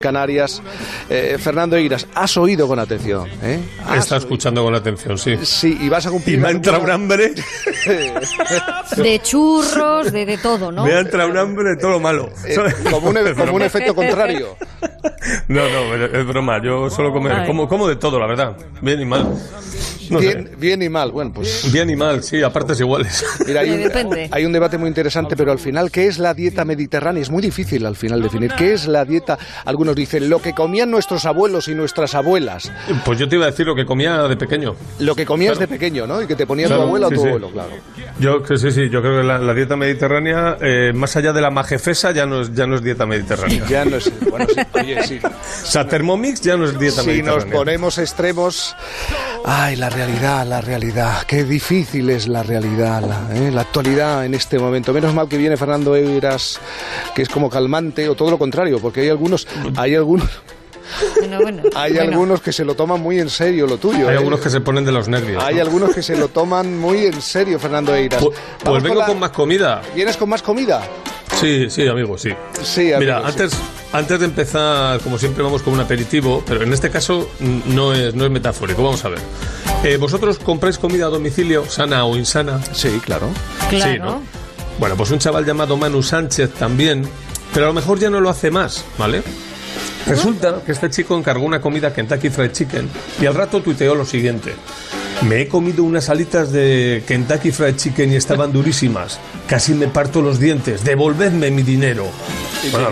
Canarias. Fernando Eiras, has oído con atención, ¿eh? Está escuchando con atención, sí. Sí, y vas a cumplir. Y me ha entrado un hambre. De churros, de todo, ¿no? Me ha entrado un hambre de todo lo malo. Como un efecto contrario. No, es broma. Yo solo como de todo, la verdad. Bien y mal. Bien y mal, bueno, pues. Bien y mal, sí, a partes iguales. Mira, hay un debate muy interesante, pero al final, ¿qué es la dieta mediterránea? Es muy difícil al final definir. ¿Qué es la dieta? Algunos dicen lo que comían nuestros abuelos y nuestras abuelas. Pues yo te iba a decir lo que comía de pequeño. Lo que comías de pequeño, ¿no? Y que te ponía tu abuela o tu abuelo, claro. Yo creo que la dieta mediterránea, más allá de la majefesa, ya no es dieta mediterránea. Ya no es. Bueno, sí, oye, sí. O sea, Thermomix ya no es dieta mediterránea. Si nos ponemos extremos. Ay, la realidad. Qué difícil es la realidad, la actualidad en este momento. Menos mal que viene Fernando Eiras, que es como calmante, o todo lo contrario, porque hay algunos algunos que se lo toman muy en serio lo tuyo. Hay algunos que se ponen de los nervios. Hay algunos que se lo toman muy en serio, Fernando Eiras. Pues vengo con más comida. ¿Vienes con más comida? Sí, amigo, sí. Sí, amigo, mira, antes de empezar, como siempre, vamos con un aperitivo, pero en este caso no es metafórico. Vamos a ver. ¿Vosotros compráis comida a domicilio, sana o insana? Sí, claro. Sí, ¿no? Bueno, pues un chaval llamado Manu Sánchez también, pero a lo mejor ya no lo hace más, ¿vale? Resulta que este chico encargó una comida Kentucky Fried Chicken y al rato tuiteó lo siguiente: me he comido unas alitas de Kentucky Fried Chicken y estaban durísimas. Casi me parto los dientes. Devolvedme mi dinero. Bueno,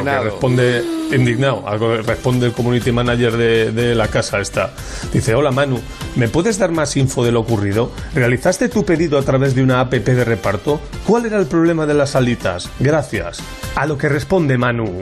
responde el community manager de la casa esta. Dice: hola Manu, ¿me puedes dar más info de lo ocurrido? ¿Realizaste tu pedido a través de una app de reparto? ¿Cuál era el problema de las alitas? Gracias. A lo que responde Manu: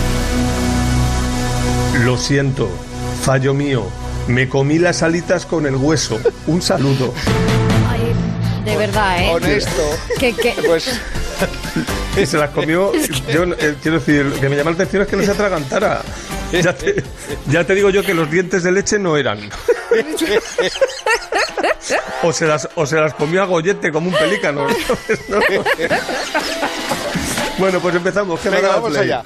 lo siento, fallo mío. Me comí las alitas con el hueso. Un saludo. Ay, de verdad, ¿eh? Honesto. ¿Qué? Pues... Y se las comió. Yo quiero decir, lo que me llama la atención es que no se atragantara. Ya te digo yo que los dientes de leche no eran. O se las comió a gollete como un pelícano. ¿No? Bueno, pues empezamos. Venga, vamos allá.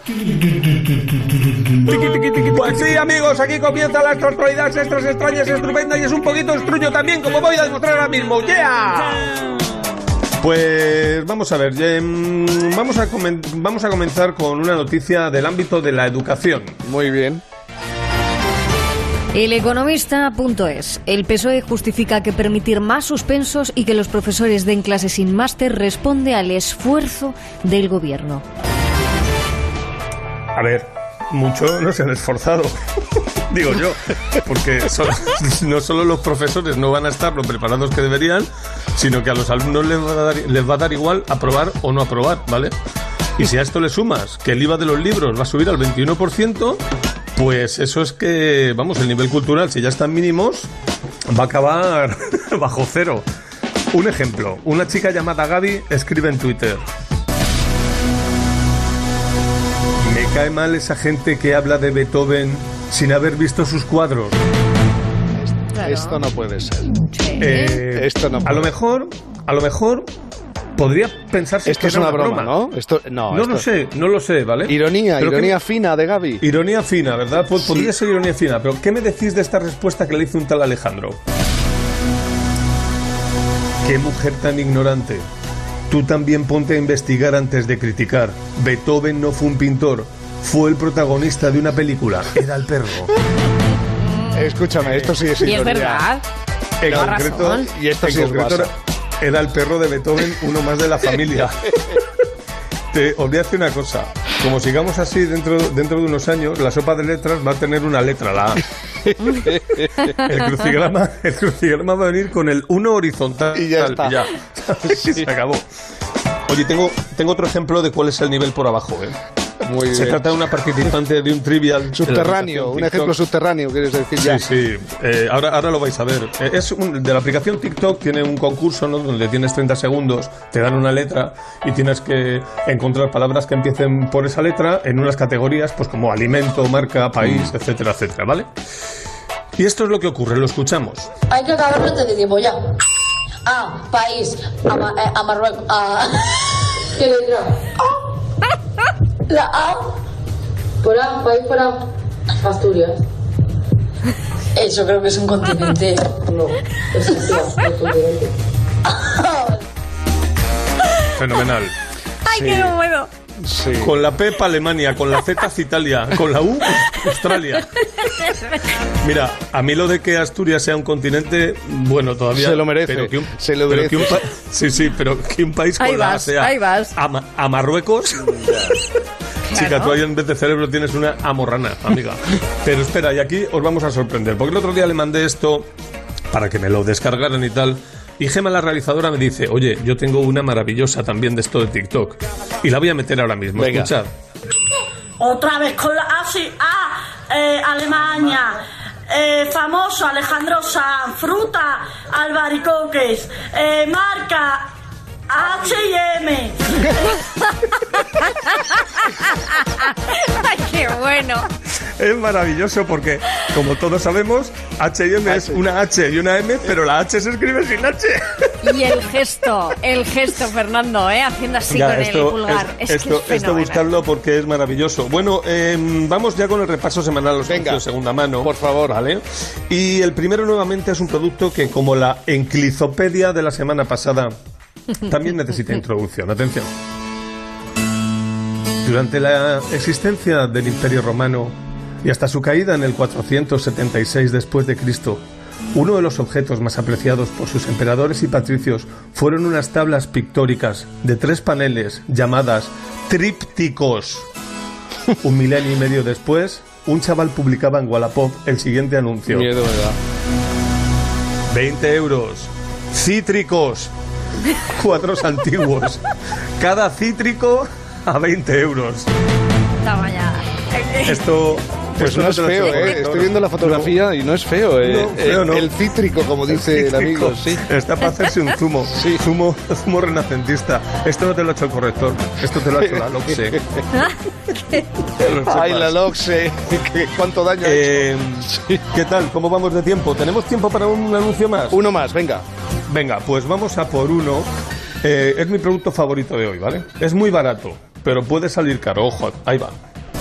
Pues sí, amigos, aquí comienza la actualidad extras, extrañas, estupenda y es un poquito estruño también, como voy a demostrar ahora mismo. ¡Yeah! Pues vamos a ver, vamos a comenzar con una noticia del ámbito de la educación. Muy bien. Eleconomista.es. El PSOE justifica que permitir más suspensos y que los profesores den clases sin máster responde al esfuerzo del gobierno. A ver, mucho no se han esforzado, digo yo, porque no solo los profesores no van a estar lo preparados que deberían, sino que a los alumnos les va a dar igual aprobar o no aprobar, ¿vale? Y si a esto le sumas que el IVA de los libros va a subir al 21%, pues eso es que, vamos, el nivel cultural, si ya están mínimos, va a acabar bajo cero. Un ejemplo, una chica llamada Gaby escribe en Twitter: me cae mal esa gente que habla de Beethoven sin haber visto sus cuadros. Claro. Esto no puede ser. Esto no puede. A lo mejor podría pensarse esto es una broma, ¿no? No lo sé, ¿vale? Ironía fina de Gaby. Ironía fina, ¿verdad? Podría ser ironía fina, pero ¿qué me decís de esta respuesta que le hizo un tal Alejandro? ¡Qué mujer tan ignorante! Tú también ponte a investigar antes de criticar. Beethoven no fue un pintor, fue el protagonista de una película. Era el perro. Escúchame, esto sí es ironía. Y es verdad. En concreto, y esto sí es guasa. Era el perro de Beethoven, uno más de la familia. Os voy a decir una cosa. Como sigamos así dentro de unos años, la sopa de letras va a tener una letra, la A. El crucigrama va a venir con el 1 horizontal. Y ya está. Ya. Sí. Se acabó. Oye, tengo otro ejemplo de cuál es el nivel por abajo, ¿eh? Muy bien. Se trata de una participante de un trivial subterráneo, un ejemplo subterráneo, quieres decir ya. Sí. Ahora lo vais a ver. De la aplicación TikTok tiene un concurso, ¿no? Donde tienes 30 segundos, te dan una letra y tienes que encontrar palabras que empiecen por esa letra en unas categorías, pues como alimento, marca, país, etcétera, etcétera, ¿vale? Y esto es lo que ocurre, lo escuchamos. Hay que acabarlo antes de tiempo ya. A, país, a Marruecos, ¿qué letra? La A, por A, país por A. Asturias. Eso creo que es un continente. No, es un continente. Fenomenal. ¡Ay, Sí. qué no puedo! Sí. Con la P, Alemania, con la Z, Italia, con la U, Australia. Mira, a mí lo de que Asturias sea un continente, bueno, todavía... Se lo merece, pero que un, se lo pero merece. que un sí, pero que un país con Ahí la A vas, sea ahí vas. A Marruecos... Chica, tú ahí en vez de cerebro tienes una amorrana, amiga. Pero espera, y aquí os vamos a sorprender, porque el otro día le mandé esto para que me lo descargaran y tal... Y Gema, la realizadora, me dice, oye, yo tengo una maravillosa también de esto de TikTok. Y la voy a meter ahora mismo. Venga. Escuchad. Otra vez con la... Ah, sí. Alemania. Famoso Alejandro Sanz. Fruta, albaricoques. Marca... H&M. ¡Ay, qué bueno! Es maravilloso porque, como todos sabemos, H&M es una H y una M, pero la H se escribe sin H. Y el gesto, Fernando, haciendo así Ya, con el pulgar. Es que es esto fenomenal. buscarlo porque es maravilloso. Bueno, vamos ya con el repaso semanal a los Venga, precios de segunda mano. por favor. ¿Vale? Y el primero nuevamente es un producto que, como la enclizopedia de la semana pasada, también necesita introducción. Atención. Durante la existencia del Imperio Romano y hasta su caída en el 476 después de Cristo, uno de los objetos más apreciados por sus emperadores y patricios fueron unas tablas pictóricas de 3 paneles llamadas trípticos. Un milenio y medio después, un chaval publicaba en Wallapop el siguiente anuncio. Miedo me da. 20 euros. Cítricos. Cuadros antiguos. Cada cítrico a 20 euros. Toma ya. Esto... Pues esto no es te lo ha hecho feo, el corrector. Estoy viendo la fotografía y no es feo, No, feo no. El cítrico, como dice el amigo, sí. Está para hacerse un zumo. Sí. Zumo renacentista. Esto no te lo ha hecho el corrector. Esto te lo ha hecho la LOCSE. Que lo sepas. Ay, la LOCSE. ¿Cuánto daño ha hecho? ¿Qué tal? ¿Cómo vamos de tiempo? ¿Tenemos tiempo para un anuncio más? Uno más, venga. Venga, pues vamos a por uno. Es mi producto favorito de hoy, ¿vale? Es muy barato, pero puede salir caro. Ojo, ahí va.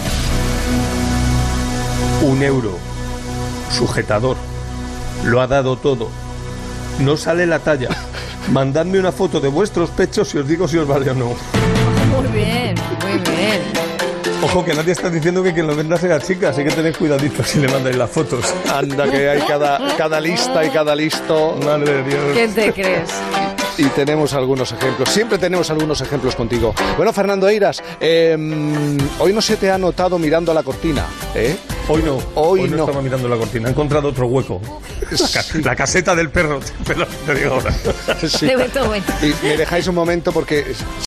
1 euro. Sujetador. Lo ha dado todo. No sale la talla. Mandadme una foto de vuestros pechos y os digo si os vale o no. Muy bien, muy bien. Ojo, que nadie está diciendo que quien lo venda sea chica, así que tened cuidadito si le mandáis las fotos. Anda, que hay cada lista y cada listo. Madre de Dios. ¿Qué te crees? Y tenemos algunos ejemplos. Siempre tenemos algunos ejemplos contigo. Bueno, Fernando Eiras, hoy no se te ha notado mirando a la cortina, ¿eh? Hoy no. Hoy no. Estaba mirando la cortina. He encontrado otro hueco. La caseta del perro. Te digo ahora. Sí. De Beethoven. Y me dejáis un momento porque